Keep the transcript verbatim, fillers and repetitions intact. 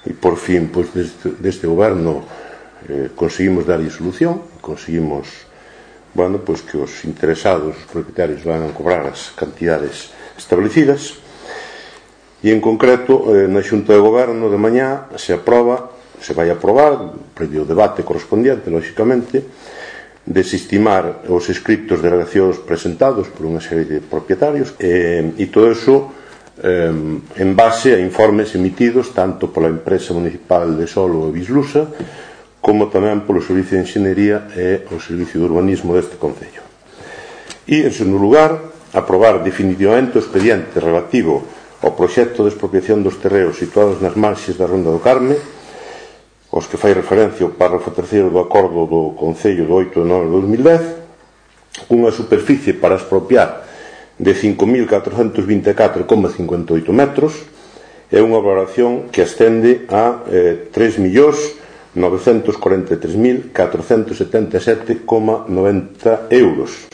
e por fin, pois, deste, deste goberno eh, conseguimos darlle solución, conseguimos, bueno, pois que os interesados, os propietarios, van a cobrar as cantidades establecidas, e en concreto eh, na Xunta de Goberno de mañá se aproba, se vai aprobar, previo o debate correspondiente, lóxicamente, desestimar os escritos de alegacións presentados por unha serie de propietarios e, e todo iso eh, en base a informes emitidos tanto pola empresa municipal de Solo e Bislusa como tamén polo Servicio de Enxeñería e o Servicio de Urbanismo deste concello. E, en segundo lugar, aprobar definitivamente o expediente relativo ao proxecto de expropiación dos terreos situados nas marxes da Ronda do Carme, os que fai referencia ao párrafo terceiro do acordo do Concello do oito de nove de dos mil dez, unha superficie para expropiar de cinco mil catrocentos vinte e catro coma cincuenta e oito metros e unha valoración que ascende a eh, tres millóns novecentos corenta e tres mil catrocentos setenta e sete coma noventa euros.